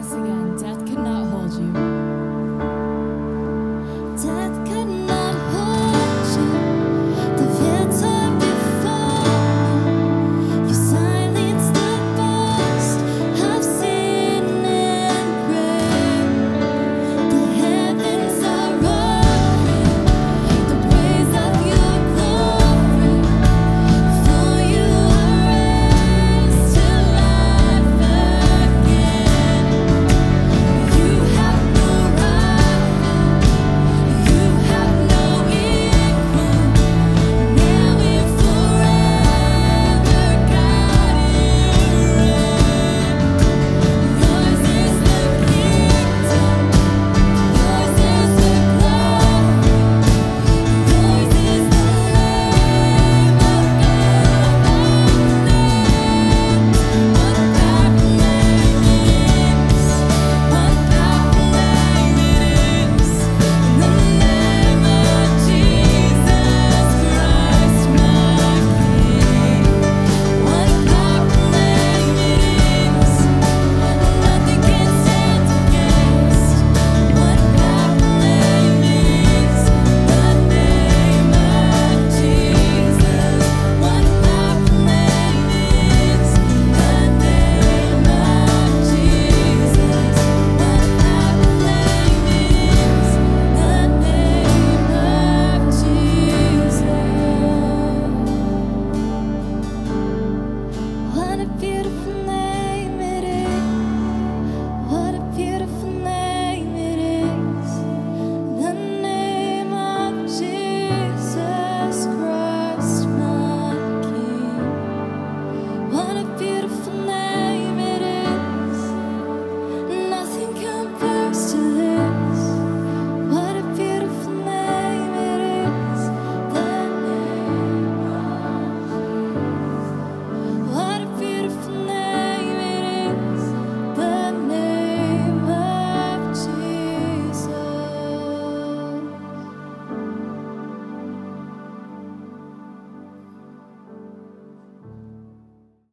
this again. Death could not hold you. Death could not hold you. The victor before you. You silenced the boast of sin and grave. The heavens are roaring the praise of your glory. For you are raised to life again. You have no rival. You have no equal. Now and forever, God, you reign. Yours is the kingdom. Yours is the glory. Yours is the Lamb above What a beautiful